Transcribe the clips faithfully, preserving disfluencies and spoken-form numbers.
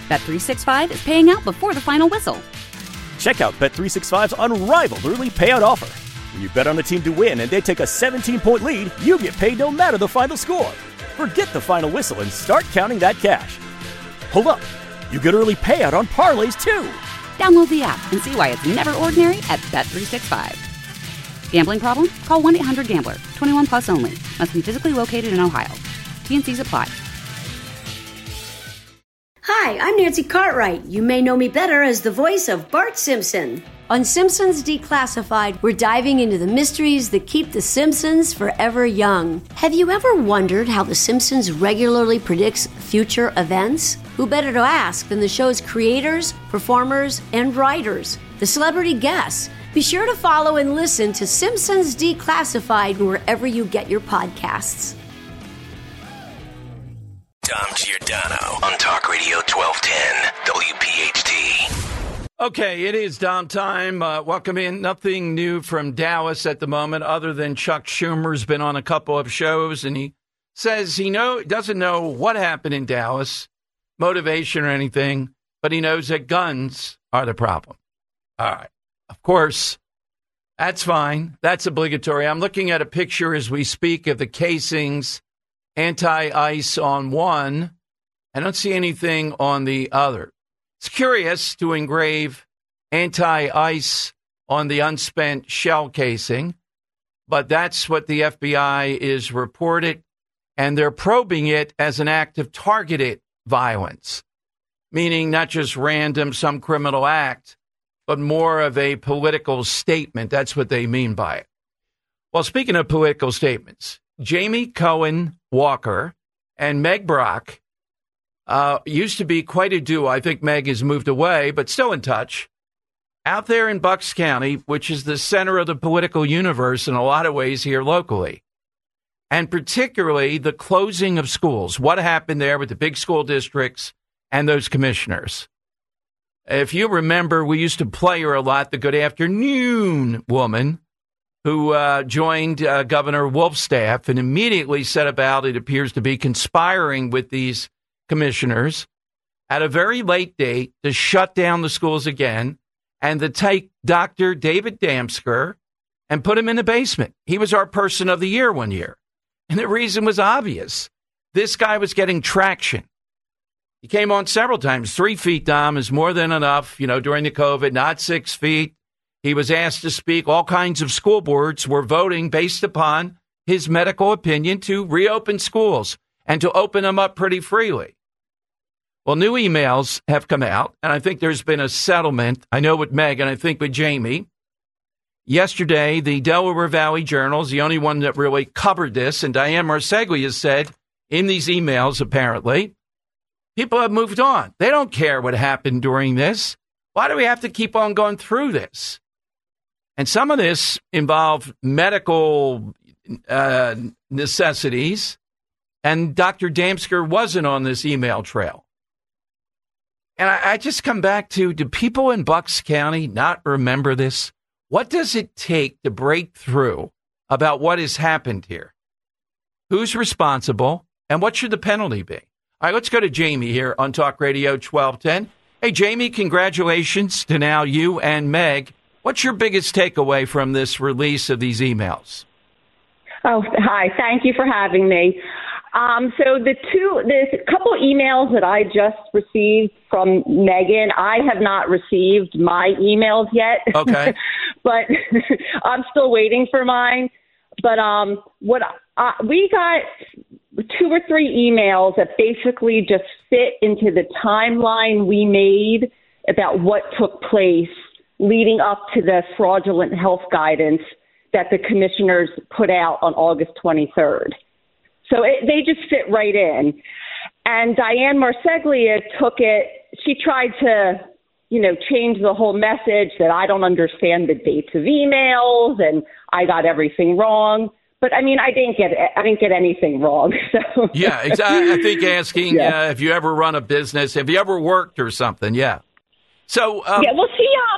Bet three sixty-five is paying out before the final whistle. Check out Bet three sixty-five's unrivaled early payout offer. When you bet on a team to win and they take a seventeen-point lead, you get paid no matter the final score. Forget the final whistle and start counting that cash. Hold up. You get early payout on parlays, too. Download the app and see why it's never ordinary at Bet three sixty-five. Gambling problem? Call one eight hundred gambler. twenty-one plus only. Must be physically located in Ohio. T N Cs apply. Hi, I'm Nancy Cartwright. You may know me better as the voice of Bart Simpson. On Simpsons Declassified, we're diving into the mysteries that keep the Simpsons forever young. Have you ever wondered how The Simpsons regularly predicts future events? Who better to ask than the show's creators, performers, and writers, the celebrity guests? Be sure to follow and listen to Simpsons Declassified wherever you get your podcasts. Dom Giordano on Talk Radio twelve ten W P H T. Okay, it is Dom time. Uh, welcome in. Nothing new from Dallas at the moment other than Chuck Schumer's been on a couple of shows, and he says he know doesn't know what happened in Dallas, motivation or anything, but he knows that guns are the problem. All right. Of course, that's fine. That's obligatory. I'm looking at a picture as we speak of the casings, anti-ice on one. I don't see anything on the other. It's curious to engrave anti-ice on the unspent shell casing, but that's what the F B I is reported, and they're probing it as an act of targeted violence, meaning not just random, some criminal act, but more of a political statement. That's what they mean by it. Well, speaking of political statements, Jamie Cohen Walker and Meg Brock uh, used to be quite a duo. I think Meg has moved away, but still in touch. Out there in Bucks County, which is the center of the political universe in a lot of ways here locally, and particularly the closing of schools. What happened there with the big school districts and those commissioners? If you remember, we used to play her a lot, the good afternoon woman who uh, joined uh, Governor Wolf's staff and immediately set about, it appears to be, conspiring with these commissioners at a very late date to shut down the schools again and to take Doctor David Damsker and put him in the basement. He was our person of the year one year. And the reason was obvious. This guy was getting traction. He came on several times. Three feet, Dom, is more than enough, you know, during the COVID, not six feet. He was asked to speak. All kinds of school boards were voting based upon his medical opinion to reopen schools and to open them up pretty freely. Well, new emails have come out, and I think there's been a settlement. I know with Meg, and I think with Jamie. Yesterday, the Delaware Valley Journal is the only one that really covered this, and Diane Marseglia said in these emails, apparently, people have moved on. They don't care what happened during this. Why do we have to keep on going through this? And some of this involved medical uh, necessities, and Doctor Damsker wasn't on this email trail. And I, I just come back to, do people in Bucks County not remember this? What does it take to break through about what has happened here? Who's responsible, and what should the penalty be? All right, let's go to Jamie here on Talk Radio twelve ten. Hey, Jamie, congratulations to now you and Meg. What's your biggest takeaway from this release of these emails? Oh, hi. Thank you for having me. Um, so the two, there's a couple of emails that I just received from Megan. I have not received my emails yet. Okay. But I'm still waiting for mine. But um, what uh, we got two or three emails that basically just fit into the timeline we made about what took place leading up to the fraudulent health guidance that the commissioners put out on August twenty-third. So it, they just fit right in. And Diane Marseglia took it, she tried to, you know, change the whole message that I don't understand the dates of emails and I got everything wrong. But I mean, I didn't get I didn't get anything wrong. So yeah, exactly. I think asking yeah. uh, if you ever run a business, have you ever worked or something? Yeah. So um, yeah, well, she um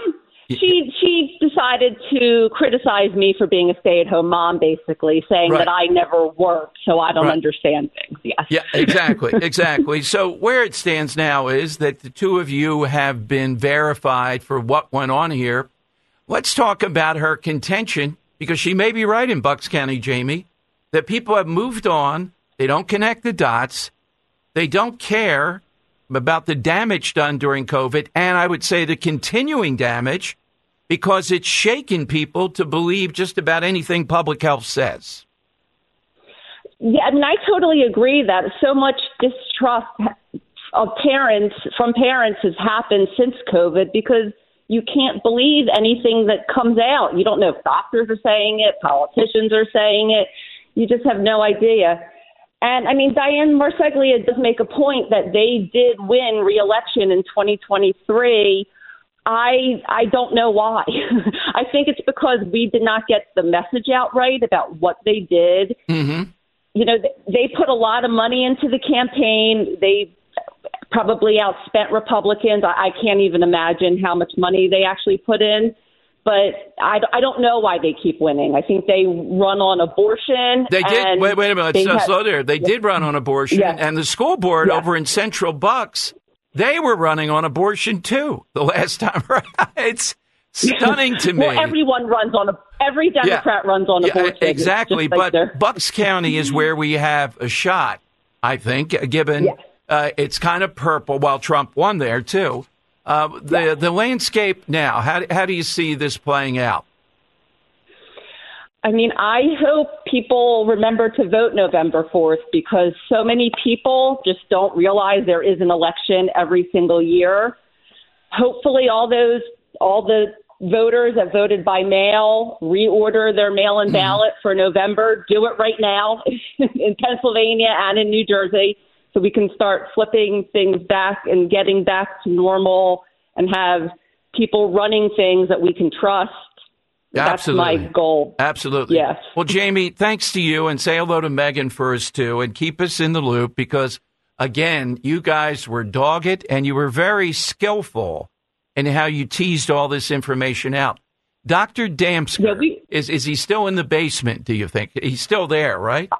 She she decided to criticize me for being a stay-at-home mom, basically, saying Right. that I never work, so I don't Right. understand things. Yes. Yeah, exactly, exactly. So where it stands now is that the two of you have been verified for what went on here. Let's talk about her contention, because she may be right in Bucks County, Jamie, that people have moved on. They don't connect the dots. They don't care about the damage done during COVID, and I would say the continuing damage, because it's shaken people to believe just about anything public health says. Yeah, I mean, I totally agree that so much distrust of parents from parents has happened since COVID, because you can't believe anything that comes out. You don't know if doctors are saying it, politicians are saying it. You just have no idea. And, I mean, Diane Marseglia does make a point that they did win re-election in twenty twenty-three. I I don't know why. I think it's because we did not get the message out right about what they did. Mm-hmm. You know, they put a lot of money into the campaign. They probably outspent Republicans. I, I can't even imagine how much money they actually put in. But I, I don't know why they keep winning. I think they run on abortion. They did. and Wait, wait a minute. they So, have- slow there. They Yeah. did run on abortion, Yeah. and the school board Yeah. over in Central Bucks, they were running on abortion too. The last time, right? It's stunning to me. Well, everyone runs on a. Every Democrat Yeah. runs on Yeah, abortion. exactly. just like But they're- Bucks County is where we have a shot, I think, given Yeah. uh, it's kind of purple, while Trump won there too. Uh, the Yeah. the landscape now. How how do you see this playing out? I mean, I hope people remember to vote November fourth, because so many people just don't realize there is an election every single year. Hopefully all those, all the voters that voted by mail reorder their mail-in ballot for November. Do it right now in Pennsylvania and in New Jersey, so we can start flipping things back and getting back to normal and have people running things that we can trust. That's Absolutely. my goal. Absolutely. Yes. Well, Jamie, thanks to you, and say hello to Megan for us too, and keep us in the loop, because again, you guys were dogged and you were very skillful in how you teased all this information out. Doctor Damsker, Yeah, we- is is he still in the basement, do you think? He's still there, right?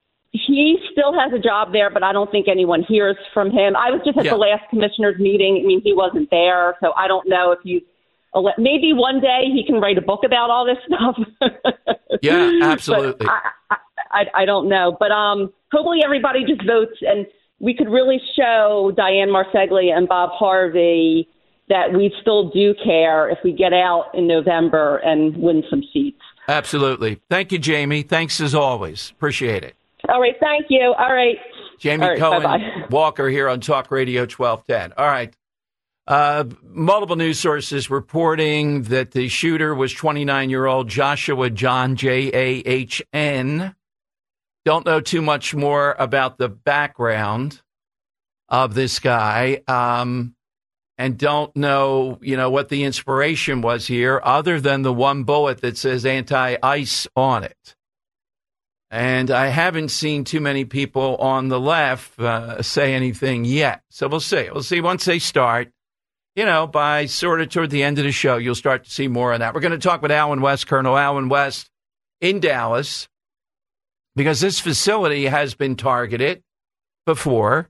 He still has a job there, but I don't think anyone hears from him. I was just at Yeah. the last commissioner's meeting. I mean, he wasn't there, so I don't know if you. Maybe one day he can write a book about all this stuff. Yeah, absolutely. But I, I, I don't know, but um, hopefully everybody just votes, and we could really show Diane Marseglia and Bob Harvey that we still do care if we get out in November and win some seats. Absolutely. Thank you, Jamie. Thanks as always. Appreciate it. All right, thank you. All right. Jamie All right, Cohen bye-bye. Walker here on Talk Radio twelve ten. All right. Uh, multiple news sources reporting that the shooter was twenty-nine-year-old Joshua John, J A H N. Don't know too much more about the background of this guy, um, and don't know, you know, what the inspiration was here, other than the one bullet that says anti-ICE on it. And I haven't seen too many people on the left uh, say anything yet. So we'll see. We'll see once they start. You know, by sort of toward the end of the show, you'll start to see more of that. We're going to talk with Alan West, Colonel Alan West, in Dallas, because this facility has been targeted before.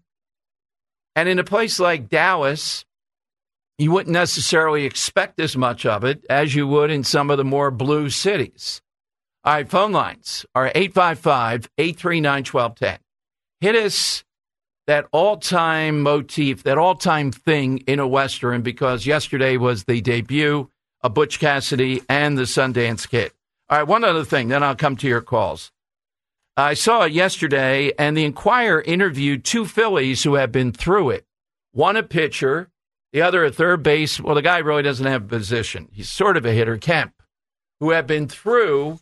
And in a place like Dallas, you wouldn't necessarily expect as much of it as you would in some of the more blue cities. All right, phone lines are eight five five, eight three nine, one two one zero. Hit us that all-time motif, that all-time thing in a Western, because yesterday was the debut of Butch Cassidy and the Sundance Kid. All right, one other thing, then I'll come to your calls. I saw it yesterday, and the Enquirer interviewed two Phillies who have been through it. One a pitcher, the other a third base. Well, the guy really doesn't have a position. He's sort of a hitter, Kemp, who have been through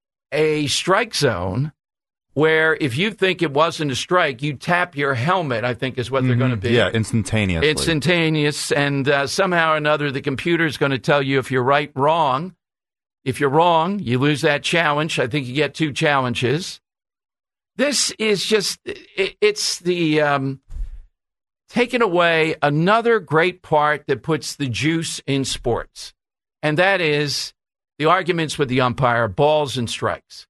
a strike zone where if you think it wasn't a strike, you tap your helmet, I think is what mm-hmm. they're going to be. Yeah, instantaneously. Instantaneous, and uh, somehow or another, the computer is going to tell you if you're right, wrong. If you're wrong, you lose that challenge. I think you get two challenges. This is just, it, it's the um, taking away another great part that puts the juice in sports. and that is the arguments with the umpire, balls and strikes.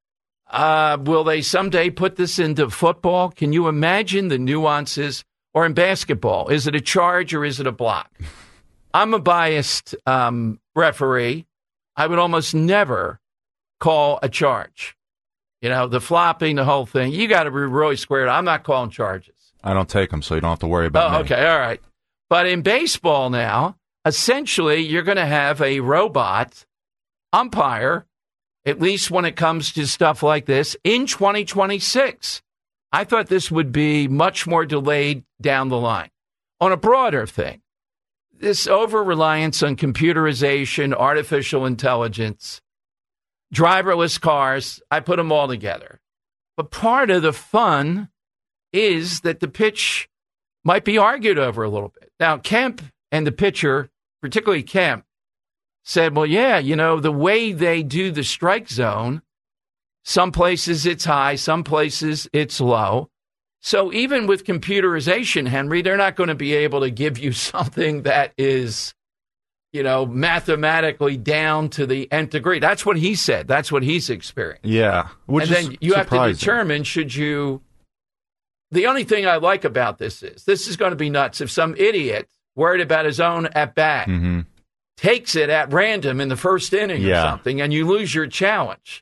Uh, will they someday put this into football? Can you imagine the nuances? Or in basketball, is it a charge or is it a block? I'm a biased um, referee. I would almost never call a charge. You know, the flopping, the whole thing. You got to be really squared. I'm not calling charges. I don't take them, so you don't have to worry about oh, me. Okay, all right. But in baseball now, essentially, you're going to have a robot umpire, at least when it comes to stuff like this, in twenty twenty-six. I thought this would be much more delayed down the line. On a broader thing, this over-reliance on computerization, artificial intelligence, driverless cars, I put them all together. But part of the fun is that the pitch might be argued over a little bit. Now, Kemp and the pitcher, particularly Kemp, said, well, yeah, you know, the way they do the strike zone, some places it's high, some places it's low. So even with computerization, Henry, they're not going to be able to give you something that is, you know, mathematically down to the nth degree. That's what he said. That's what he's experienced. Yeah. Which and is then you surprising. have to determine, should you... The only thing I like about this is, this is going to be nuts. If some idiot worried about his own at-bat mm-hmm. takes it at random in the first inning yeah. or something, and you lose your challenge...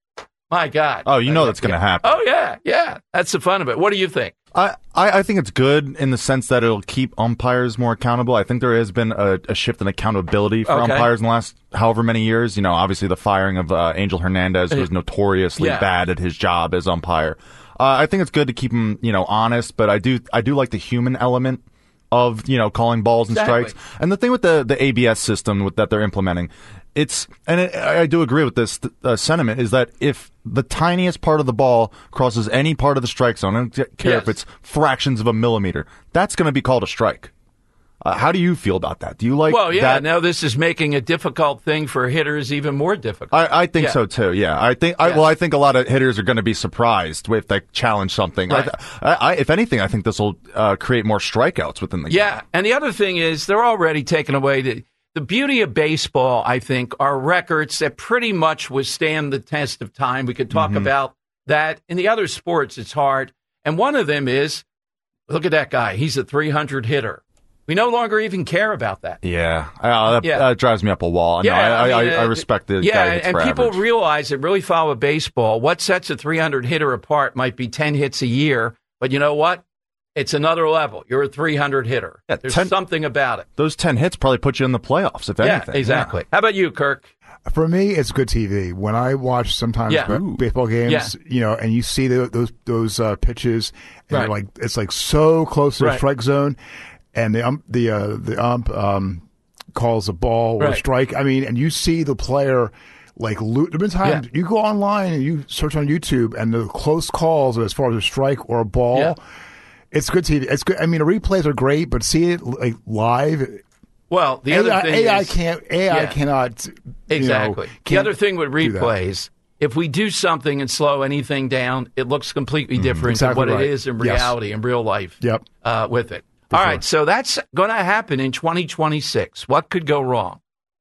My God. Oh, you know that's going to happen. Oh, yeah, yeah. That's the fun of it. What do you think? I, I, I think it's good in the sense that it'll keep umpires more accountable. I think there has been a, a shift in accountability for Okay. umpires in the last however many years. You know, obviously the firing of uh, Angel Hernandez, who was notoriously Yeah. bad at his job as umpire. Uh, I think it's good to keep him, you know, honest, but I do I do like the human element of, you know, calling balls and Exactly. strikes. And the thing with the, the A B S system with, that they're implementing, it's, and it, I do agree with this uh, sentiment, is that if the tiniest part of the ball crosses any part of the strike zone, I don't care Yes. if it's fractions of a millimeter, that's going to be called a strike. Uh, how do you feel about that? Do you like Well, yeah, that? now this is making a difficult thing for hitters even more difficult. I, I think Yeah. so too. Yeah, I think. I, Yeah. well, I think a lot of hitters are going to be surprised if they challenge something. Right. I, I, if anything, I think this will uh, create more strikeouts within the game. Yeah, and the other thing is they're already taking away the, the beauty of baseball, I think, are records that pretty much withstand the test of time. We could talk Mm-hmm. about that. In the other sports, it's hard. And one of them is, look at that guy. He's a three hundred hitter. We no longer even care about that. Yeah, uh, that, Yeah. that drives me up a wall. Yeah, no, I, I, mean, I, I uh, respect the yeah, guy who hits and for people average. realize that really follow baseball. What sets a three hundred hitter apart might be ten hits a year, but you know what? It's another level. You're a three hundred hitter. Yeah, There's ten something about it. Those ten hits probably put you in the playoffs, if anything. Yeah, exactly. How about you, Kirk? For me, it's good T V. When I watch sometimes Yeah. ba- Ooh. baseball games, Yeah. you know, and you see the, those those uh, pitches, and Right. you're like it's like so close to Right. the strike zone, and the ump the uh, the ump um, calls a ball or Right. a strike. I mean, and you see the player like lo- there have been times Yeah. you go online and you search on YouTube, and the close calls as far as a strike or a ball. Yeah. It's good T V. It's good. I mean, the replays are great, but see it like live. Well, the A I, other thing A I is, can't. A I Yeah. cannot. you know, Exactly. the can't other thing with do that. replays, if we do something and slow anything down, it looks completely different Exactly than what right. it is in Yes. reality, in real life. Yep. Uh, with it. All right, so that's going to happen in twenty twenty-six. What could go wrong?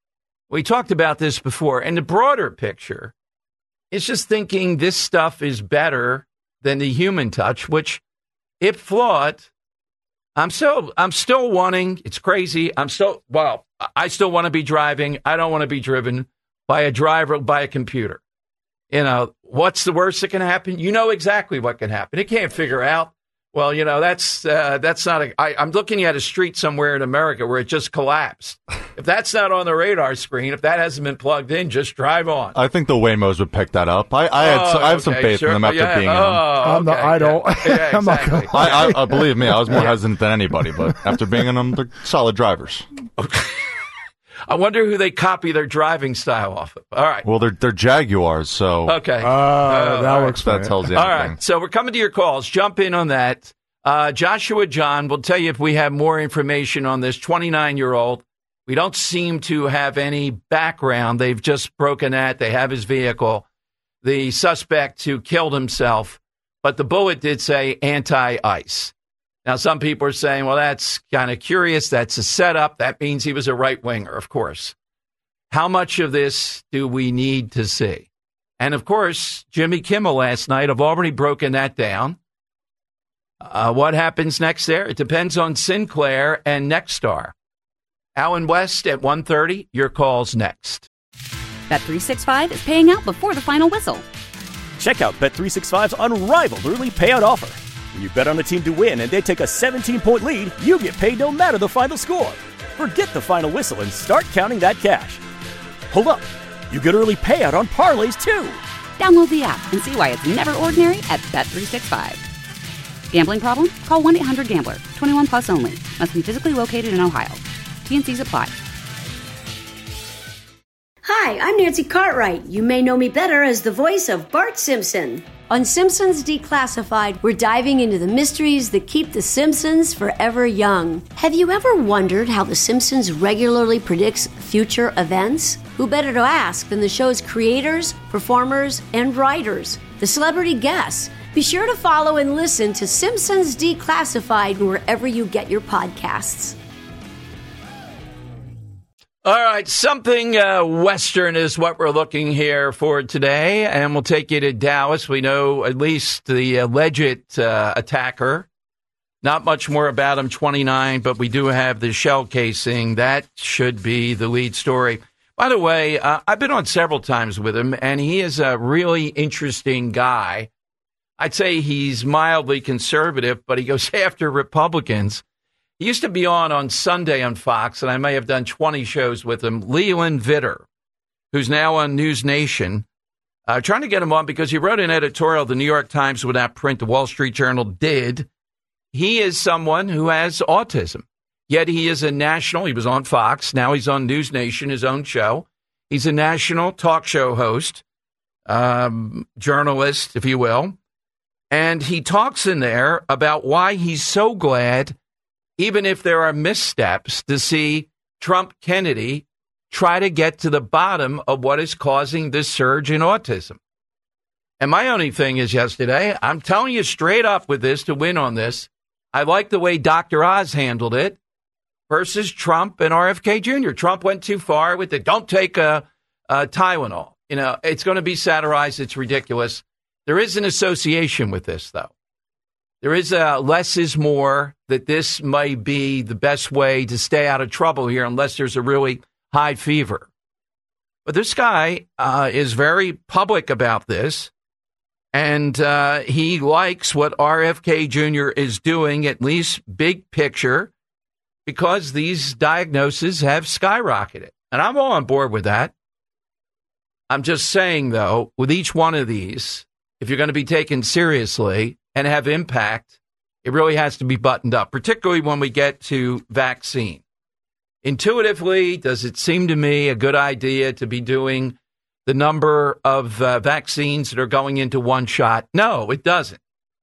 We talked about this before, and the broader picture is just thinking this stuff is better than the human touch, which, if flawed, I'm still I'm still wanting. It's crazy. I'm still well. I still want to be driving. I don't want to be driven by a driver by a computer. You know, what's the worst that can happen? You know exactly what can happen. It can't figure out. Well, you know, that's uh, that's not a. I, I'm looking at a street somewhere in America where it just collapsed. If that's not on the radar screen, if that hasn't been plugged in, just drive on. I think the Waymos would pick that up. I, I, had, Oh, I have some okay, faith sure. in them after Yeah, being in them. oh, I'm not- okay, I don't. Yeah, yeah, I'm not exactly. gonna- I, I, I believe me, I was more hesitant than anybody, but after being in them, they're solid drivers. I wonder who they copy their driving style off of. All right. Well, they're they're Jaguars, so Okay. Uh, Uh, that all right. works for that me. tells you All everything. right. So we're coming to your calls. Jump in on that. Uh, Joshua John will tell you if we have more information on this twenty-nine-year-old. We don't seem to have any background. They've just broken that. They have his vehicle. The suspect who killed himself, but the bullet did say anti-ice. Now, some people are saying, well, that's kind of curious. That's a setup. That means he was a right-winger, of course. How much of this do we need to see? And, of course, Jimmy Kimmel last night, I've already broken that down. Uh, what happens next there? It depends on Sinclair and Nexstar. Alan West at one thirty, your call's next. Bet three sixty-five is paying out before the final whistle. Check out Bet three sixty-five's unrivaled early payout offer. When you bet on a team to win and they take a seventeen-point lead, you get paid no matter the final score. Forget the final whistle and start counting that cash. Hold up. You get early payout on parlays, too. Download the app and see why it's never ordinary at Bet three sixty-five. Gambling problem? Call one eight hundred gambler. twenty-one plus only. Must be physically located in Ohio. T N Cs apply. Hi, I'm Nancy Cartwright. You may know me better as the voice of Bart Simpson. On Simpsons Declassified, we're diving into the mysteries that keep the Simpsons forever young. Have you ever wondered how the Simpsons regularly predicts future events? Who better to ask than the show's creators, performers, and writers, the celebrity guests? Be sure to follow and listen to Simpsons Declassified wherever you get your podcasts. All right, something uh, Western is what we're looking here for today, and we'll take you to Dallas. We know at least the alleged uh, attacker. Not much more about him, twenty-nine, but we do have the shell casing. That should be the lead story. By the way, uh, I've been on several times with him, and he is a really interesting guy. I'd say he's mildly conservative, but he goes after Republicans. He used to be on on Sunday on Fox, and I may have done twenty shows with him, Leland Vitter, who's now on News Nation, uh, trying to get him on because he wrote an editorial the New York Times would not print, the Wall Street Journal did. He is someone who has autism, yet he is a national, he was on Fox, now he's on News Nation, his own show. He's a national talk show host, um, journalist, if you will, and he talks in there about why he's so glad, even if there are missteps, to see Trump Kennedy try to get to the bottom of what is causing this surge in autism. And my only thing is yesterday, I'm telling you straight up with this to win on this, I like the way Doctor Oz handled it versus Trump and R F K Junior Trump went too far with it. Don't take a, a Tylenol. You know, it's going to be satirized. It's ridiculous. There is an association with this, though. There is a less is more, that this may be the best way to stay out of trouble here unless there's a really high fever. But this guy uh, is very public about this, and uh, he likes what R F K Junior is doing, at least big picture, because these diagnoses have skyrocketed. And I'm all on board with that. I'm just saying, though, with each one of these, if you're going to be taken seriously and have impact, it really has to be buttoned up, particularly when we get to vaccine. Intuitively, does it seem to me a good idea to be doing the number of uh, vaccines that are going into one shot? No, it doesn't.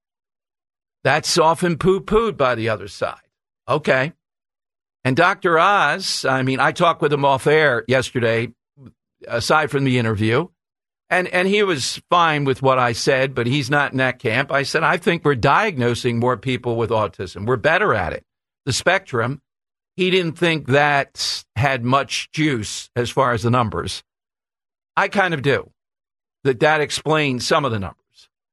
That's often poo-pooed by the other side. Okay. And Doctor Oz, I mean, I talked with him off air yesterday, aside from the interview, and, and he was fine with what I said, but he's not in that camp. I said, I think we're diagnosing more people with autism. We're better at it. The spectrum, he didn't think that had much juice as far as the numbers. I kind of do, that that explains some of the numbers.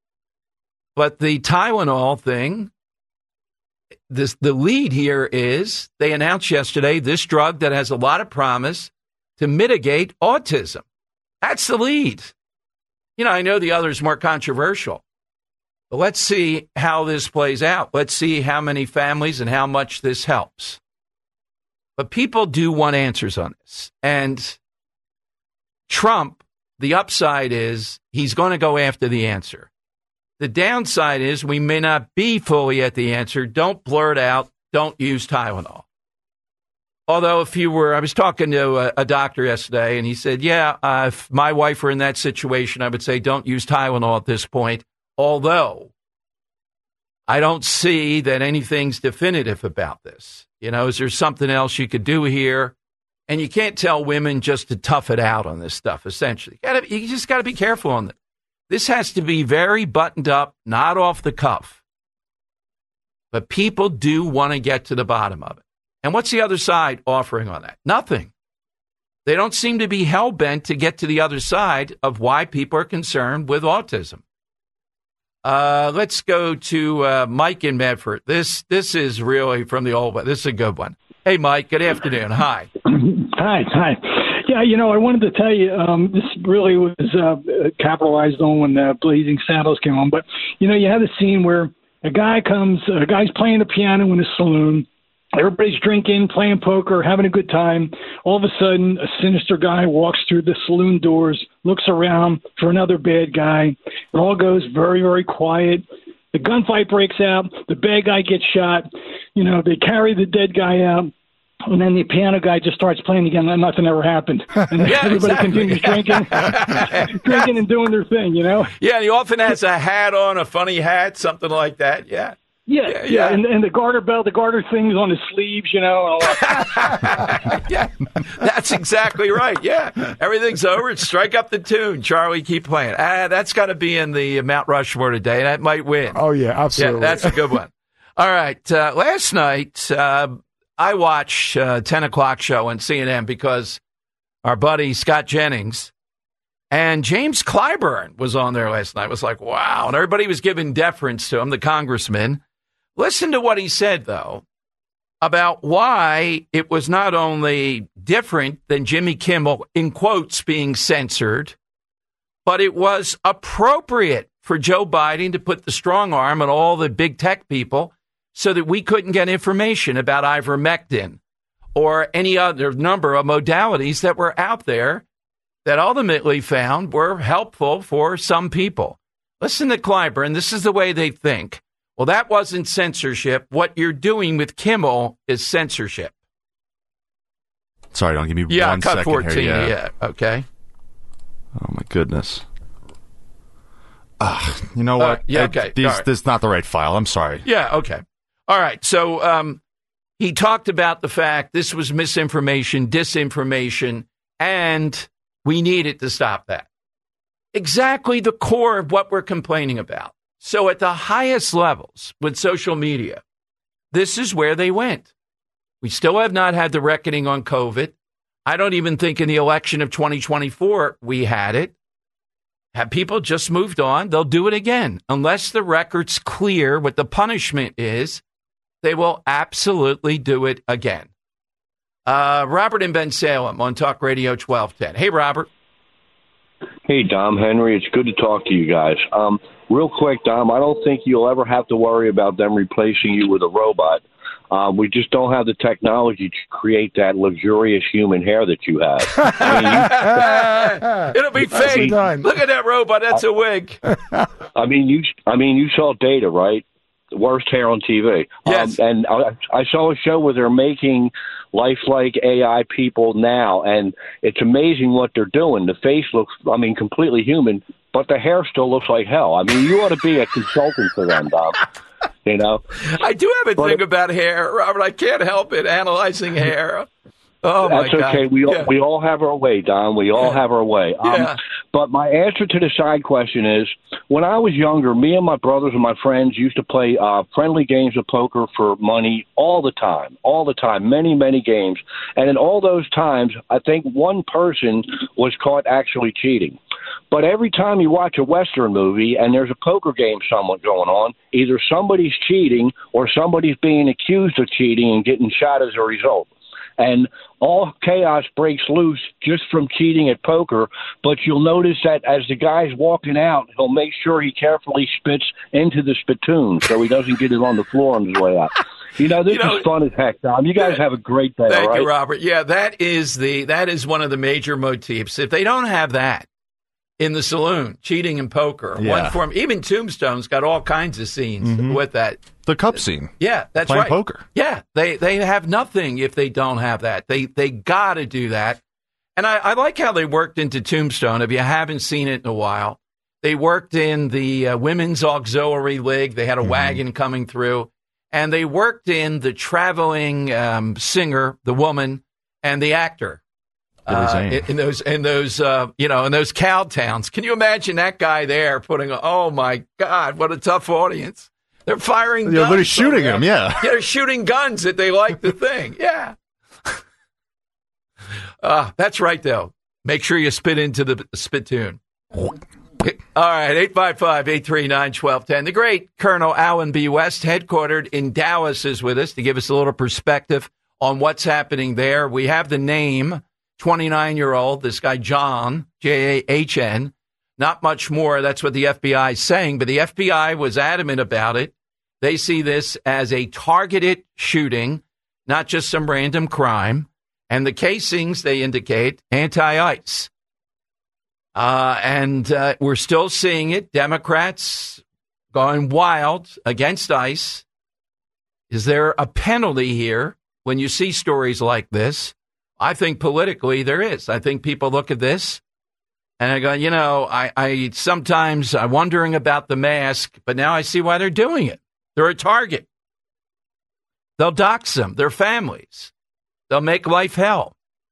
But the Tylenol thing, this, the lead here is they announced yesterday this drug that has a lot of promise to mitigate autism. That's the lead. You know, I know the other is more controversial, but let's see how this plays out. Let's see how many families and how much this helps. But people do want answers on this. And Trump, the upside is he's going to go after the answer. The downside is we may not be fully at the answer. Don't blurt out, don't use Tylenol. Although if you were, I was talking to a, a doctor yesterday, and he said, yeah, uh, if my wife were in that situation, I would say don't use Tylenol at this point. Although I don't see that anything's definitive about this. You know, is there something else you could do here? And you can't tell women just to tough it out on this stuff, essentially. You, gotta, you just got to be careful on it. This has to be very buttoned up, not off the cuff. But people do want to get to the bottom of it. And what's the other side offering on that? Nothing. They don't seem to be hell-bent to get to the other side of why people are concerned with autism. Uh, let's go to uh, Mike in Medford. This this is really from the old one. This is a good one. Hey, Mike, good afternoon. Hi. Hi, hi. Yeah, you know, I wanted to tell you, um, this really was uh, capitalized on when uh, Blazing Saddles came on. But, you know, you have a scene where a guy comes, a guy's playing the piano in a saloon. Everybody's drinking, playing poker, having a good time. All of a sudden, a sinister guy walks through the saloon doors, looks around for another bad guy. It all goes very, very quiet. The gunfight breaks out. The bad guy gets shot. You know, they carry the dead guy out. And then the piano guy just starts playing again, and nothing ever happened. And then yeah, everybody exactly. continues drinking, drinking and doing their thing, you know? Yeah, he often has a hat on, a funny hat, something like that, yeah. Yeah, yeah, yeah. And, and the garter belt, the garter things on his sleeves, you know. And all that. Yeah, that's exactly right, yeah. Everything's over, strike up the tune. Charlie, keep playing. Ah, that's got to be in the Mount Rushmore today. That might win. Oh, yeah, absolutely. Yeah, that's a good one. All right, uh, last night... Uh, I watch uh, ten o'clock show on C N N because our buddy Scott Jennings and James Clyburn was on there last night. It was like, wow. And everybody was giving deference to him, the congressman. Listen to what he said, though, about why it was not only different than Jimmy Kimmel, in quotes, being censored, but it was appropriate for Joe Biden to put the strong arm on all the big tech people so that we couldn't get information about ivermectin or any other number of modalities that were out there that ultimately found were helpful for some people. Listen to Clyburn. This is the way they think. Well, that wasn't censorship. What you're doing with Kimmel is censorship. Sorry, don't give me yeah, one cut second fourteen, here. Yeah. yeah, okay. Oh, my goodness. Uh, you know what? Uh, yeah, okay. These, right. This is not the right file. I'm sorry. Yeah, okay. All right, so um, he talked about the fact this was misinformation, disinformation, and we needed to stop that. Exactly the core of what we're complaining about. So at the highest levels with social media, this is where they went. We still have not had the reckoning on COVID. I don't even think in the election of twenty twenty-four we had it. Have people just moved on? They'll do it again. Unless the record's clear what the punishment is, they will absolutely do it again. Uh, Robert in Ben Salem on Talk Radio twelve ten. Hey, Robert. Hey, Dom Henry. It's good to talk to you guys. Um, real quick, Dom, I don't think you'll ever have to worry about them replacing you with a robot. Um, we just don't have the technology to create that luxurious human hair that you have. I mean, you, It'll be fake. Look at that robot. That's a wig. I mean, you. I mean, you saw Data, right? The worst hair on T V. Yes. Um, and I, I saw a show where they're making lifelike A I people now, and it's amazing what they're doing. The face looks, I mean, completely human, but the hair still looks like hell. I mean, you ought to be a consultant for them, Dom. You know, I do have a but thing it, about hair, Robert. I can't help it. Analyzing hair. Oh that's my God. okay. We all, yeah. we all have our way, Don. We all yeah. have our way. Um, yeah. But my answer to the side question is, when I was younger, me and my brothers and my friends used to play uh, friendly games of poker for money all the time, all the time, many, many games. And in all those times, I think one person was caught actually cheating. But every time you watch a Western movie and there's a poker game somewhat going on, either somebody's cheating or somebody's being accused of cheating and getting shot as a result. And all chaos breaks loose just from cheating at poker. But you'll notice that as the guy's walking out, he'll make sure he carefully spits into the spittoon so he doesn't get it on the floor on his way out. You know, this you know, is fun as heck, Tom. You guys have a great day, Thank all right? you, Robert. Yeah, that is the that is one of the major motifs. If they don't have that in the saloon, cheating in poker, yeah. one form, even Tombstone's got all kinds of scenes mm-hmm. with that. The cup scene. Yeah, that's Playing right. poker. Yeah, they they have nothing if they don't have that. They they got to do that. And I, I like how they worked into Tombstone. If you haven't seen it in a while, they worked in the uh, Women's Auxiliary League. They had a mm-hmm. wagon coming through. And they worked in the traveling um, singer, the woman, and the actor. Uh, in, in those, in those, uh, you know, in those cow towns. Can you imagine that guy there putting? A, oh my God, what a tough audience! They're firing. Yeah, guns they're shooting him. Yeah, yeah, they're shooting guns that they like the thing. Yeah. Uh, Uh, that's right, though. Make sure you spit into the spittoon. All right, eight five five, eight three nine, one two one zero. The great Colonel Allen B. West, headquartered in Dallas, is with us to give us a little perspective on what's happening there. We have the name, twenty-nine-year-old, this guy John, J A H N. Not much more. That's what the F B I is saying. But the F B I was adamant about it. They see this as a targeted shooting, not just some random crime. And the casings, they indicate, anti-ICE. Uh, and uh, we're still seeing it. Democrats going wild against ICE. Is there a penalty here when you see stories like this? I think politically there is. I think people look at this and I go, you know, I, I sometimes I'm wondering about the mask, but now I see why they're doing it. They're a target. They'll dox them, their families. They'll make life hell.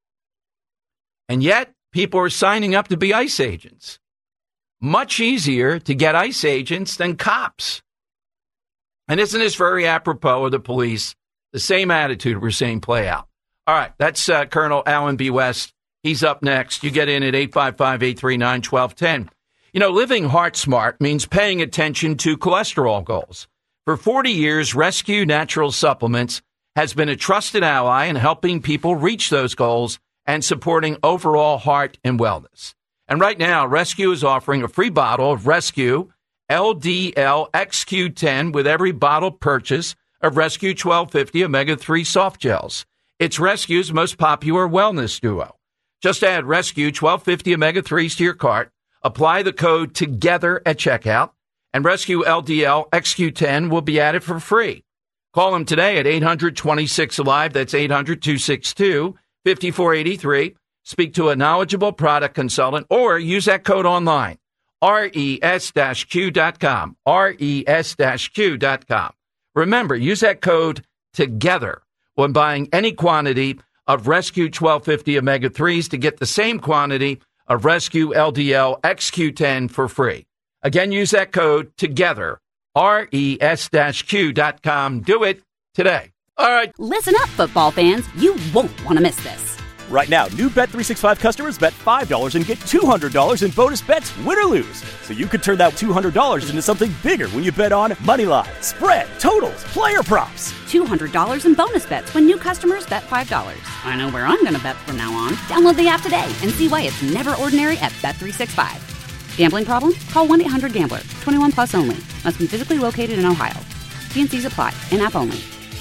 And yet, people are signing up to be ICE agents. Much easier to get ICE agents than cops. And isn't this very apropos of the police? The same attitude we're seeing play out. All right, that's uh, Colonel Allen B. West. He's up next. You get in at eight five five, eight three nine, one two one zero. You know, living heart smart means paying attention to cholesterol goals. For forty years, Rescue Natural Supplements has been a trusted ally in helping people reach those goals and supporting overall heart and wellness. And right now, Rescue is offering a free bottle of Rescue L D L X Q ten with every bottle purchase of Rescue twelve fifty omega three soft gels. It's Rescue's most popular wellness duo. Just add Rescue twelve fifty omega threes to your cart, apply the code TOGETHER at checkout, and Rescue L D L X Q ten will be added for free. Call them today at eight hundred, twenty-six, alive. That's eight hundred, two six two, five four eight three. Speak to a knowledgeable product consultant or use that code online. R E S Q dot com. R E S Q dot com. Remember, use that code TOGETHER when buying any quantity of Rescue twelve fifty omega threes to get the same quantity of Rescue L D L X Q ten for free. Again, use that code TOGETHER. R E S Q dot com. Do it today. All right. Listen up, football fans. You won't want to miss this. Right now, new Bet three sixty-five customers bet five dollars and get two hundred dollars in bonus bets, win or lose. So you could turn that two hundred dollars into something bigger when you bet on moneyline, spread, totals, player props. two hundred dollars in bonus bets when new customers bet five dollars. I know where I'm going to bet from now on. Download the app today and see why it's never ordinary at Bet three sixty-five. Gambling problem? Call one eight hundred gambler. twenty-one plus only. Must be physically located in Ohio. T and C's apply. In-app only.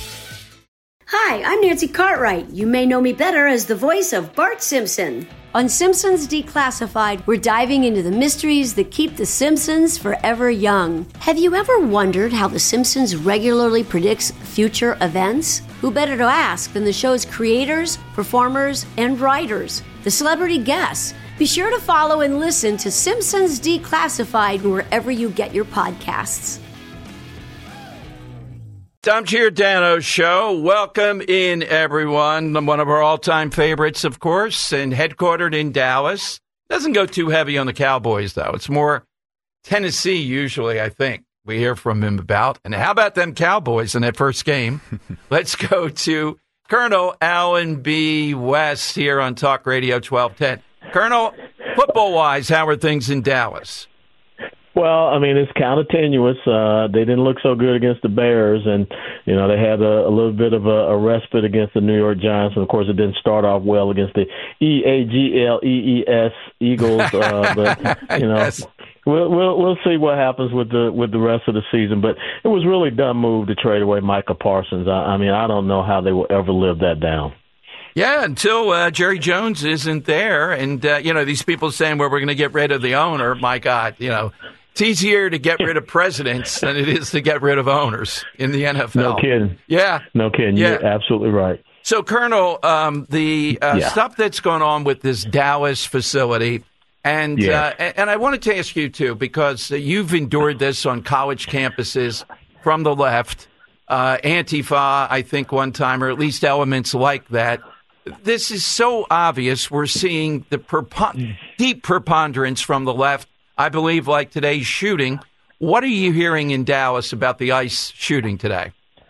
Hi, I'm Nancy Cartwright. You may know me better as the voice of Bart Simpson. On Simpsons Declassified, we're diving into the mysteries that keep The Simpsons forever young. Have you ever wondered how The Simpsons regularly predicts future events? Who better to ask than the show's creators, performers, and writers, the celebrity guests? Be sure to follow and listen to Simpsons Declassified wherever you get your podcasts. Tom Giordano's show. Welcome in, everyone. One of our all-time favorites, of course, and headquartered in Dallas. Doesn't go too heavy on the Cowboys, though. It's more Tennessee, usually, I think, we hear from him about. And how about them Cowboys in that first game? Let's go to Colonel Allen B. West here on Talk Radio twelve ten. Colonel, football-wise, how are things in Dallas? Well, I mean, it's kind of tenuous. Uh, they didn't look so good against the Bears, and, you know, they had a, a little bit of a, a respite against the New York Giants. And, of course, it didn't start off well against the E A G L E E S Eagles. Uh, but, you know, yes. we'll, we'll we'll see what happens with the with the rest of the season. But it was really a dumb move to trade away Micah Parsons. I, I mean, I don't know how they will ever live that down. Yeah, until uh, Jerry Jones isn't there. And, uh, you know, these people saying, well, we're going to get rid of the owner. My God, you know, it's easier to get rid of presidents than it is to get rid of owners in the N F L. No kidding. Yeah. No kidding. Yeah. You're absolutely right. So, Colonel, um, the uh, yeah. stuff that's going on with this Dallas facility, and, yeah. uh, and I wanted to ask you, too, because you've endured this on college campuses from the left, uh, Antifa, I think, one time, or at least elements like that. This is so obvious. We're seeing the prepon- deep preponderance from the left, I believe, like today's shooting. What are you hearing in Dallas about the ICE shooting today?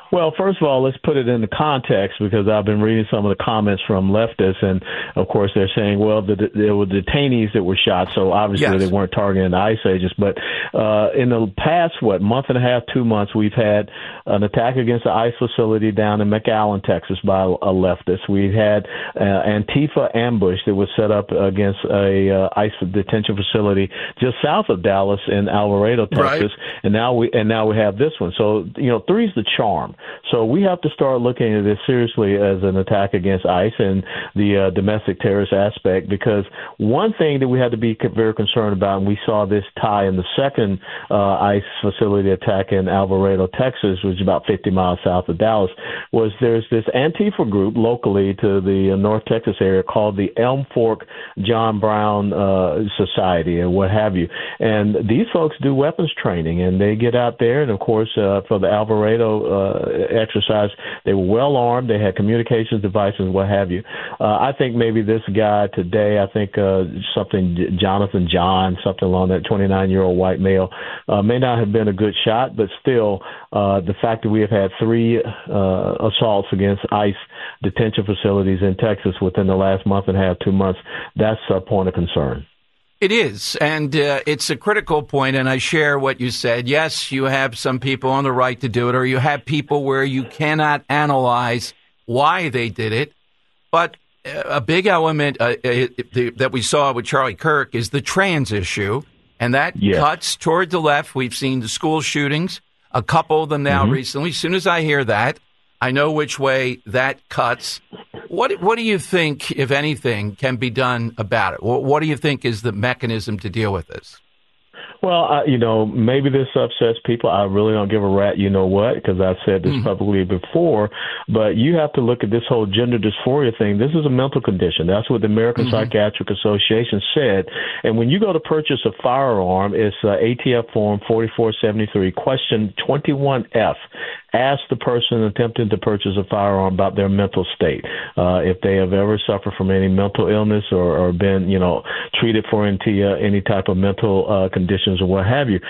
Well, first of all, let's put it into context because I've been reading some of the comments from leftists, and of course they're saying, well, the, there were detainees that were shot, so obviously yes. they weren't targeting the ICE agents. But uh, in the past, what, month and a half, two months, we've had an attack against the ICE facility down in McAllen, Texas, by a leftist. We've had uh, Antifa ambush that was set up against a uh, ICE detention facility just south of Dallas in Alvarado, Texas, right. and now we and now we have this one. So you know, three's the charm. So we have to start looking at this seriously as an attack against ICE and the uh, domestic terrorist aspect, because one thing that we had to be very concerned about, and we saw this tie in the second uh, ICE facility attack in Alvarado, Texas, which is about fifty miles south of Dallas, was there's this Antifa group locally to the North Texas area called the Elm Fork John Brown uh, Society and what have you. And these folks do weapons training, and they get out there, and of course, uh, for the Alvarado uh, exercise, they were well armed. They had communications devices, what have you. Uh, I think maybe this guy today, I think uh, something Jonathan John, something along that twenty-nine-year-old white male, uh, may not have been a good shot, but still, uh, the fact that we have had three uh, assaults against ICE detention facilities in Texas within the last month and a half, two months, that's a point of concern. It is, and uh, it's a critical point, and I share what you said. Yes, you have some people on the right to do it, or you have people where you cannot analyze why they did it. But a big element uh, it, the, that we saw with Charlie Kirk is the trans issue, and that yes. cuts toward the left. We've seen the school shootings, a couple of them now mm-hmm. recently. As soon as I hear that, I know which way that cuts. What what do you think, if anything, can be done about it? What, what do you think is the mechanism to deal with this? Well, I, you know, maybe this upsets people. I really don't give a rat, you know what, because I've said this mm-hmm. publicly before. But you have to look at this whole gender dysphoria thing. This is a mental condition. That's what the American mm-hmm. Psychiatric Association said. And when you go to purchase a firearm, it's uh, A T F form forty-four seventy-three, question twenty-one F. Ask the person attempting to purchase a firearm about their mental state, uh, if they have ever suffered from any mental illness or, or been, you know, treated for any, uh, any type of mental uh, conditions or what have you.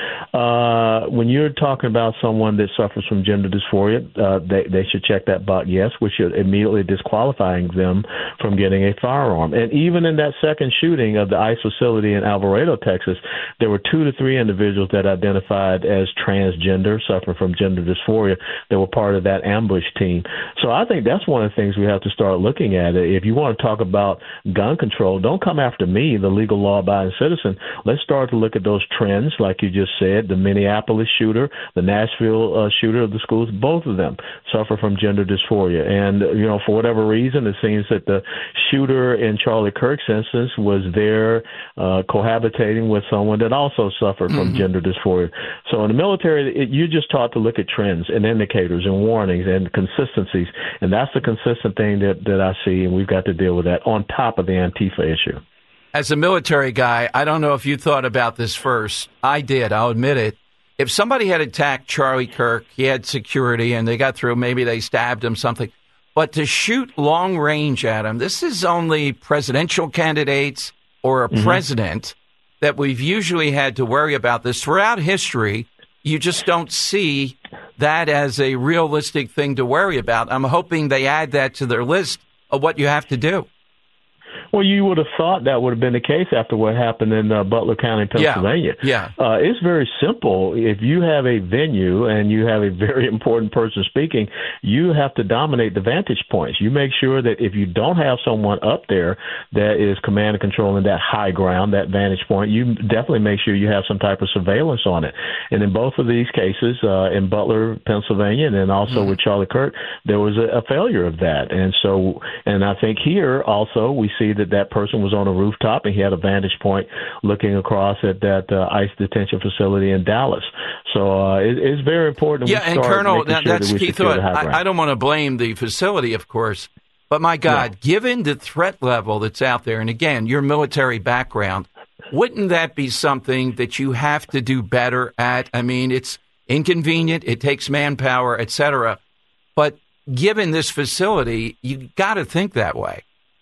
Uh, when you're talking about someone that suffers from gender dysphoria, uh, they, they should check that box, yes, which should immediately disqualifying them from getting a firearm. And even in that second shooting of the ICE facility in Alvarado, Texas, there were two to three individuals that identified as transgender, suffering from gender dysphoria, that were part of that ambush team. So I think that's one of the things we have to start looking at. If you want to talk about gun control, don't come after me, the legal law-abiding citizen. Let's start to look at those trends, like you just said, the Minneapolis shooter, the Nashville uh, shooter of the schools, both of them suffer from gender dysphoria. And, you know, for whatever reason, it seems that the shooter in Charlie Kirk's instance was there uh, cohabitating with someone that also suffered from mm-hmm. gender dysphoria. So in the military, it, you're just taught to look at trends and indicators and warnings and consistencies, and that's the consistent thing that, that I see, and we've got to deal with that on top of the Antifa issue. As a military guy, I don't know if you thought about this first. I did, I'll admit it. If somebody had attacked Charlie Kirk, he had security, and they got through, maybe they stabbed him, something. But to shoot long range at him, this is only presidential candidates or a mm-hmm. president that we've usually had to worry about this. Throughout history, you just don't see that as a realistic thing to worry about. I'm hoping they add that to their list of what you have to do. Well, you would have thought that would have been the case after what happened in uh, Butler County, Pennsylvania. Yeah. yeah. Uh, it's very simple. If you have a venue and you have a very important person speaking, you have to dominate the vantage points. You make sure that if you don't have someone up there that is command and controlling that high ground, that vantage point, you definitely make sure you have some type of surveillance on it. And in both of these cases, uh, in Butler, Pennsylvania, and then also mm-hmm. with Charlie Kirk, there was a, a failure of that. And so, and I think here also we see that that person was on a rooftop and he had a vantage point looking across at that uh, ICE detention facility in Dallas. So uh, it, it's very important. Yeah, and Colonel, that, sure that's that key thought. I, I don't want to blame the facility, of course, but my God, yeah. given the threat level that's out there, and again, your military background, wouldn't that be something that you have to do better at? I mean, it's inconvenient, it takes manpower, et cetera. But given this facility, you got to think that way.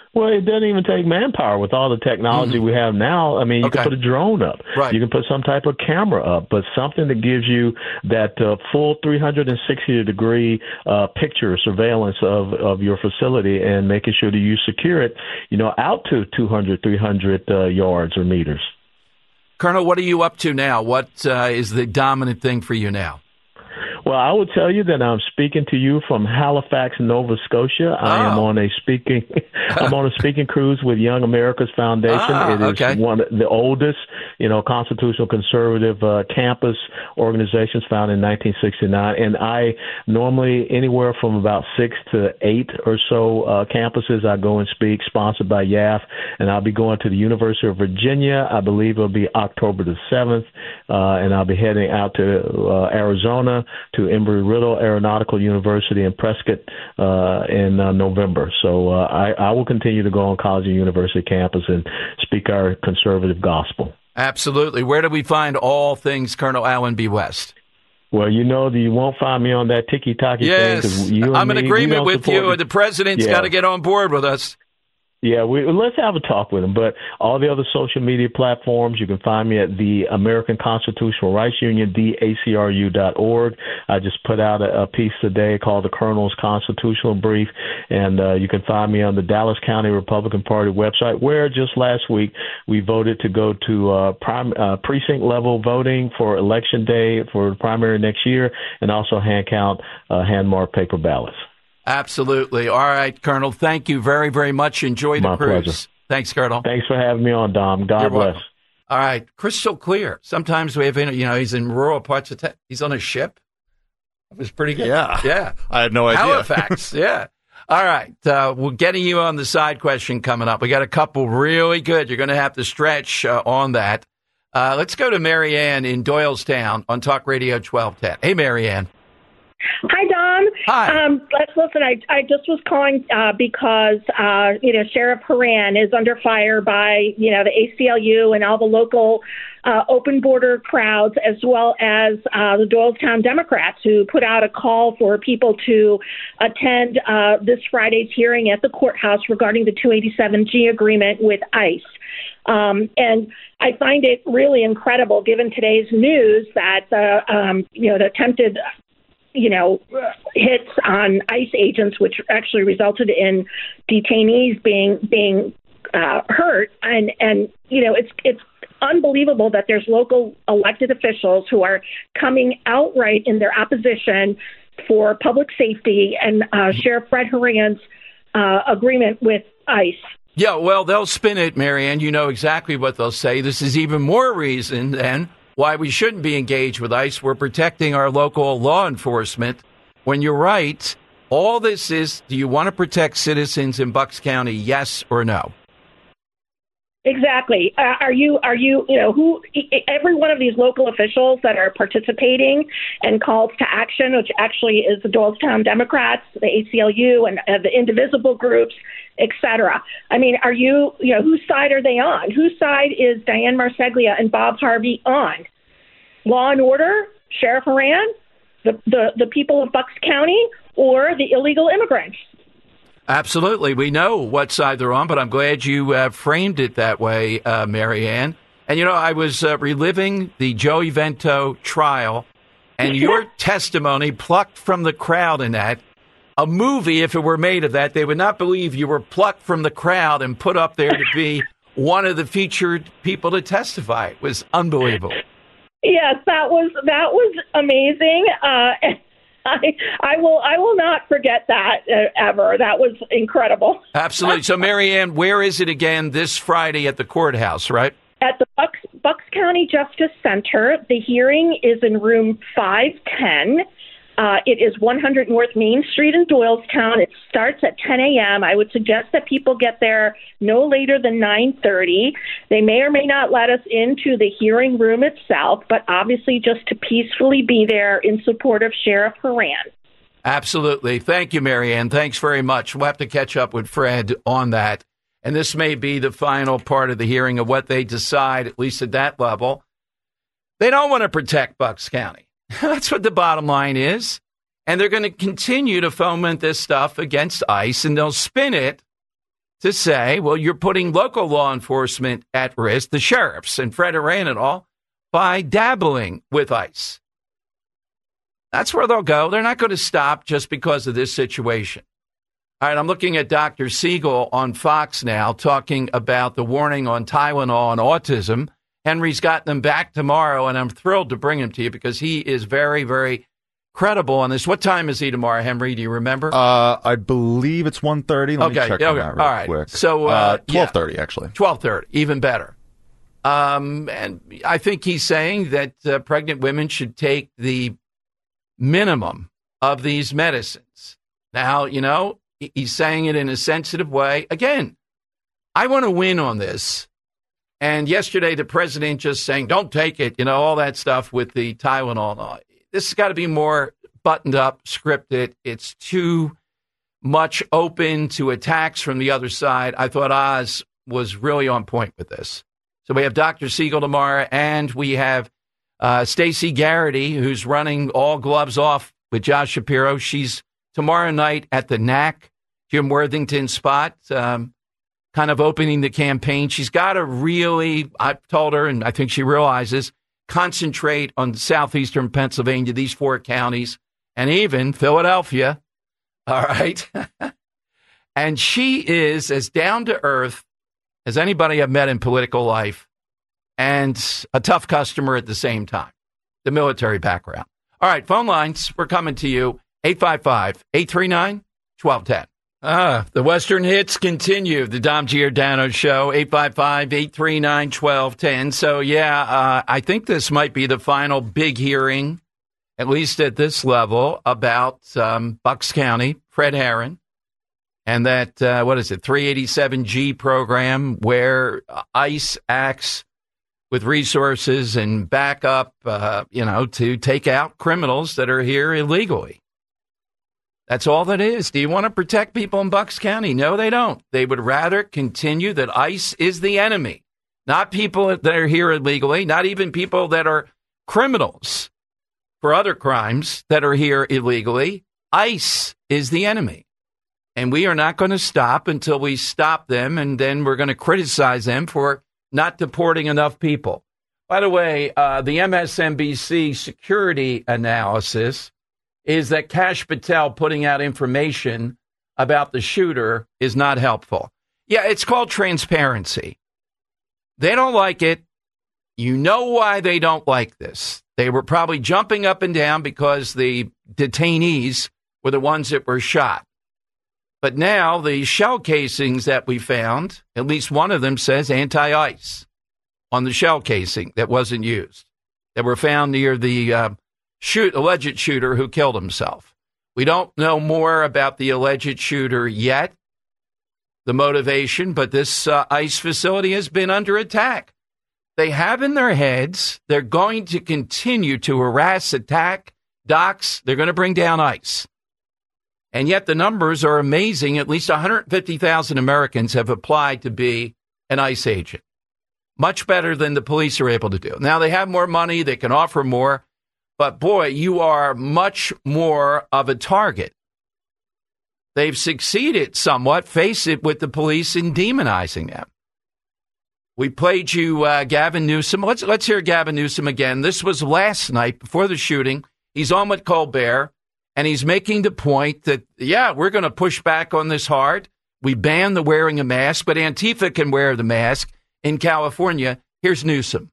Well, it doesn't even take manpower with all the technology mm-hmm. we have now. I mean, you okay. can put a drone up. Right. You can put some type of camera up, but something that gives you that uh, full three hundred sixty degree uh, picture surveillance of, of your facility and making sure that you secure it, you know, out to two hundred, three hundred uh, yards or meters. Colonel, what are you up to now? What uh, is the dominant thing for you now? Well, I would tell you that I'm speaking to you from Halifax, Nova Scotia. Oh. I am on a speaking, I'm on a speaking cruise with Young America's Foundation. Ah, it is okay. one of the oldest, you know, constitutional conservative uh, campus organizations founded in nineteen sixty-nine. And I normally anywhere from about six to eight or so uh, campuses I go and speak, sponsored by Y A F. And I'll be going to the University of Virginia. I believe it'll be October the seventh. Uh, and I'll be heading out to uh, Arizona, to Embry-Riddle Aeronautical University in Prescott uh, in uh, November. So uh, I, I will continue to go on college and university campus and speak our conservative gospel. Absolutely. Where do we find all things Colonel Allen B. West? Well, you know that you won't find me on that tiki-taki yes. thing. Yes, you I'm in me, agreement with you. The president's yeah. got to get on board with us. Yeah, we, let's have a talk with him. But all the other social media platforms, you can find me at the American Constitutional Rights Union, D A C R U dot org. I just put out a, a piece today called the Colonel's Constitutional Brief, and uh, you can find me on the Dallas County Republican Party website, where just last week we voted to go to uh, prime, uh, precinct-level voting for Election Day for the primary next year, and also hand-count, uh, hand-marked paper ballots. Absolutely. All right, Colonel. Thank you very, very much. Enjoy the My cruise. Pleasure. Thanks, Colonel. Thanks for having me on, Dom. God You're bless. Welcome. All right. Crystal clear. Sometimes we have, you know, he's in rural parts of Texas. He's on a ship. It was pretty good. Yeah. Yeah. I had no idea. Halifax. Yeah. All right. Uh, we're getting you on the side question coming up. We got a couple really good. You're going to have to stretch uh, on that. Uh, let's go to Marianne in Doylestown on Talk Radio twelve ten. Hey, Marianne. Hi, Dom. Hi. Um, let's listen. I, I just was calling uh, because uh, you know Sheriff Horan is under fire by you know the A C L U and all the local uh, open border crowds, as well as uh, the Doylestown Democrats, who put out a call for people to attend uh, this Friday's hearing at the courthouse regarding the two eighty-seven G agreement with ICE. Um, and I find it really incredible, given today's news, that the um, you know the attempted you know, hits on ICE agents, which actually resulted in detainees being being uh, hurt, and and you know, it's it's unbelievable that there's local elected officials who are coming outright in their opposition for public safety and uh, Sheriff Fred Horan's uh, agreement with ICE. Yeah, well, they'll spin it, Marianne. You know exactly what they'll say. This is even more reason then why we shouldn't be engaged with ICE. We're protecting our local law enforcement. When you're right, all this is, do you want to protect citizens in Bucks County, yes or no? Exactly. Uh, are you, are you, you know, who, every one of these local officials that are participating and calls to action, which actually is the Doylestown Democrats, the A C L U, and uh, the Indivisible groups, et cetera. I mean, are you, you know, whose side are they on? Whose side is Diane Marseglia and Bob Harvey on? Law and order, Sheriff Horan, the, the, the people of Bucks County, or the illegal immigrants? Absolutely. We know what side they're on, but I'm glad you uh, framed it that way, uh, Marianne. And, you know, I was uh, reliving the Joey Vento trial and your testimony plucked from the crowd in that. A movie, if it were made of that, they would not believe you were plucked from the crowd and put up there to be one of the featured people to testify. It was unbelievable. Yes, that was that was amazing. Uh, I I will I will not forget that uh, ever. That was incredible. Absolutely. So, Marianne, where is it again this Friday at the courthouse, right? At the Bucks, Bucks County Justice Center. The hearing is in room five ten. Uh, it is one hundred North Main Street in Doylestown. It starts at ten a.m. I would suggest that people get there no later than nine thirty. They may or may not let us into the hearing room itself, but obviously just to peacefully be there in support of Sheriff Horan. Absolutely. Thank you, Marianne. Thanks very much. We'll have to catch up with Fred on that. And this may be the final part of the hearing of what they decide, at least at that level. They don't want to protect Bucks County. That's what the bottom line is. And they're going to continue to foment this stuff against ICE, and they'll spin it to say, well, you're putting local law enforcement at risk, the sheriffs and Fred Horan and all, by dabbling with ICE. That's where they'll go. They're not going to stop just because of this situation. All right, I'm looking at Doctor Siegel on Fox now talking about the warning on Tylenol and autism. Henry's got them back tomorrow, and I'm thrilled to bring him to you because he is very, very credible on this. What time is he tomorrow, Henry? Do you remember? Uh, I believe it's one thirty. Let okay, me check okay. on that real All right. quick. So, uh, uh, twelve thirty, yeah. actually. twelve thirty, even better. Um, and I think he's saying that uh, pregnant women should take the minimum of these medicines. Now, you know, he's saying it in a sensitive way. Again, I want to win on this. And yesterday, the president just saying, don't take it, you know, all that stuff with the Tylenol. This has got to be more buttoned up, scripted. It's too much open to attacks from the other side. I thought Oz was really on point with this. So we have Doctor Siegel tomorrow, and we have uh, Stacey Garrity, who's running all gloves off with Josh Shapiro. She's tomorrow night at the N A C, Jim Worthington spot, um, kind of opening the campaign. She's got to really, I've told her, and I think she realizes, concentrate on southeastern Pennsylvania, these four counties, and even Philadelphia. All right. And she is as down to earth as anybody I've met in political life, and a tough customer at the same time. The military background. All right, phone lines, we're coming to you. eight five five, eight three nine, one two one zero. Ah, the Western hits continue. The Dom Giordano Show, eight five five, eight three nine, one two one zero. So, yeah, uh, I think this might be the final big hearing, at least at this level, about um, Bucks County, Fred Herron, and that, uh, what is it, three eighty-seven G program where ICE acts with resources and backup, uh, you know, to take out criminals that are here illegally. That's all that is. Do you want to protect people in Bucks County? No, they don't. They would rather continue that ICE is the enemy, not people that are here illegally, not even people that are criminals for other crimes that are here illegally. ICE is the enemy. And we are not going to stop until we stop them, and then we're going to criticize them for not deporting enough people. By the way, uh, the M S N B C security analysis is that Kash Patel putting out information about the shooter is not helpful. Yeah, it's called transparency. They don't like it. You know why they don't like this. They were probably jumping up and down because the detainees were the ones that were shot. But now the shell casings that we found, at least one of them says anti-ICE on the shell casing that wasn't used, that were found near the uh, shoot alleged shooter who killed himself. We don't know more about the alleged shooter yet, the motivation, but this uh, ICE facility has been under attack. They have in their heads they're going to continue to harass, attack docs. They're going to bring down ICE. And yet the numbers are amazing. At least one hundred fifty thousand Americans have applied to be an ICE agent. Much better than the police are able to do. Now, they have more money. They can offer more. But, boy, you are much more of a target. They've succeeded somewhat, face it, with the police in demonizing them. We played you uh, Gavin Newsom. Let's, let's hear Gavin Newsom again. This was last night before the shooting. He's on with Colbert. And he's making the point that, yeah, we're going to push back on this hard. We ban the wearing a mask, but Antifa can wear the mask in California. Here's Newsom.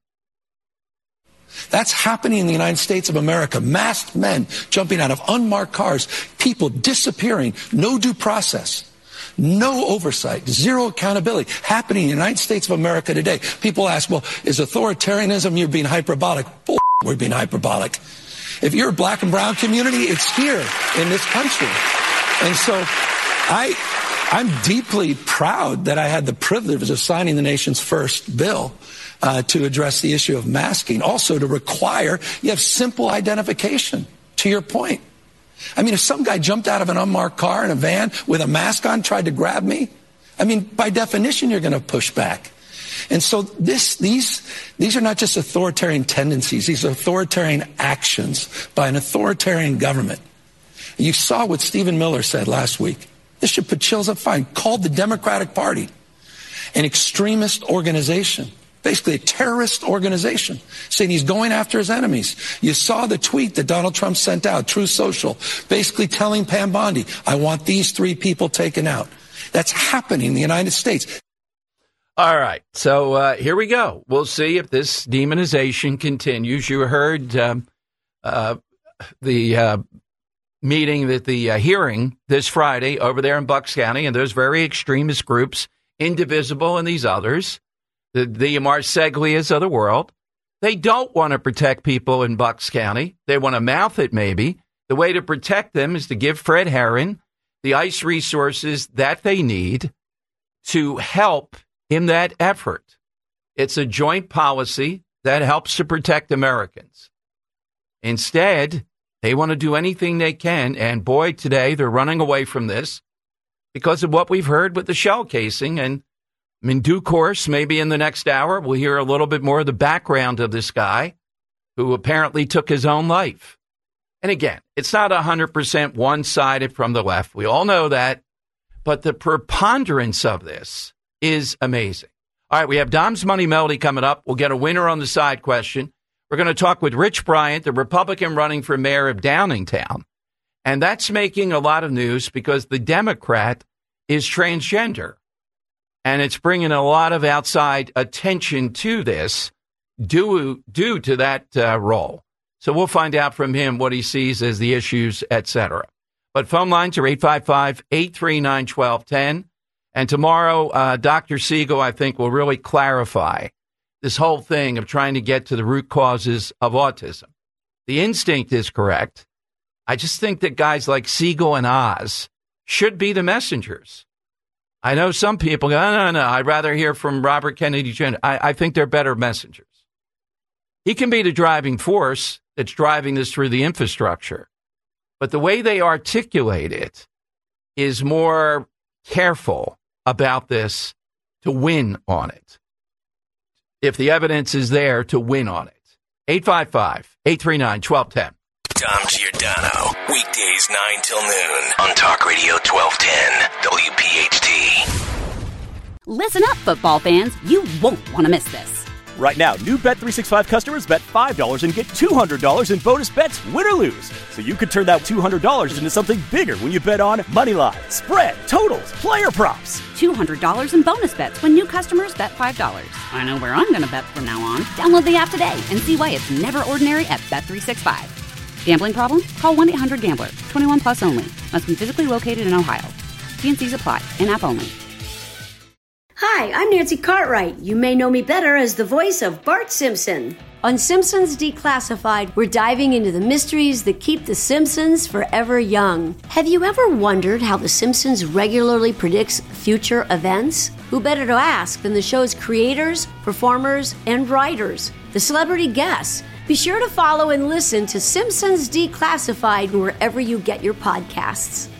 That's happening in the United States of America. Masked men jumping out of unmarked cars, people disappearing, no due process, no oversight, zero accountability happening in the United States of America today. People ask, well, is authoritarianism, you're being hyperbolic? Bull, we're being hyperbolic. If you're a black and brown community, it's here in this country. And so I, I'm deeply proud that I had the privilege of signing the nation's first bill uh, to address the issue of masking. Also to require, you have simple identification, to your point. I mean, if some guy jumped out of an unmarked car in a van with a mask on, tried to grab me, I mean, by definition, you're going to push back. And so this, these, these are not just authoritarian tendencies. These are authoritarian actions by an authoritarian government. You saw what Stephen Miller said last week. This should put chills up fine. Called the Democratic Party an extremist organization, basically a terrorist organization, saying he's going after his enemies. You saw the tweet that Donald Trump sent out, Truth Social, basically telling Pam Bondi, I want these three people taken out. That's happening in the United States. All right. So uh, here we go. We'll see if this demonization continues. You heard um, uh, the uh, meeting, that the uh, hearing this Friday over there in Bucks County, and those very extremist groups, Indivisible and these others, the, the Marseglias of the world, they don't want to protect people in Bucks County. They want to mouth it, maybe. The way to protect them is to give Fred Herron the ICE resources that they need to help in that effort. It's a joint policy that helps to protect Americans. Instead, they want to do anything they can, and boy, today they're running away from this because of what we've heard with the shell casing. And in due course, maybe in the next hour, we'll hear a little bit more of the background of this guy who apparently took his own life. And again, it's not one hundred percent one-sided from the left. We all know that. But the preponderance of this is amazing. All right, we have Dom's Money Melody coming up. We'll get a winner on the side question. We're going to talk with Rich Bryant, the Republican running for mayor of Downingtown. And that's making a lot of news because the Democrat is transgender. And it's bringing a lot of outside attention to this due, due to that uh, role. So we'll find out from him what he sees as the issues, et cetera. But phone lines are eight five five, eight three nine, one two one zero. And tomorrow, uh, Doctor Siegel, I think, will really clarify this whole thing of trying to get to the root causes of autism. The instinct is correct. I just think that guys like Siegel and Oz should be the messengers. I know some people go, no, no, no, I'd rather hear from Robert Kennedy Junior I, I think they're better messengers. He can be the driving force that's driving this through the infrastructure. But the way they articulate it is more careful about this to win on it. If the evidence is there, to win on it. eight five five, eight three nine, one two one zero. Dom Giordano, weekdays nine till noon on Talk Radio twelve ten W P H T. Listen up, football fans. You won't want to miss this. Right now, new Bet three sixty-five customers bet five dollars and get two hundred dollars in bonus bets, win or lose. So you could turn that two hundred dollars into something bigger when you bet on money line, spread, totals, player props. two hundred dollars in bonus bets when new customers bet five dollars. I know where I'm going to bet from now on. Download the app today and see why it's never ordinary at Bet three sixty-five. Gambling problem? Call one eight hundred gambler. twenty-one plus only. Must be physically located in Ohio. T and C's apply. In-app only. Hi, I'm Nancy Cartwright. You may know me better as the voice of Bart Simpson. On Simpsons Declassified, we're diving into the mysteries that keep the Simpsons forever young. Have you ever wondered how the Simpsons regularly predicts future events? Who better to ask than the show's creators, performers, and writers, the celebrity guests? Be sure to follow and listen to Simpsons Declassified wherever you get your podcasts.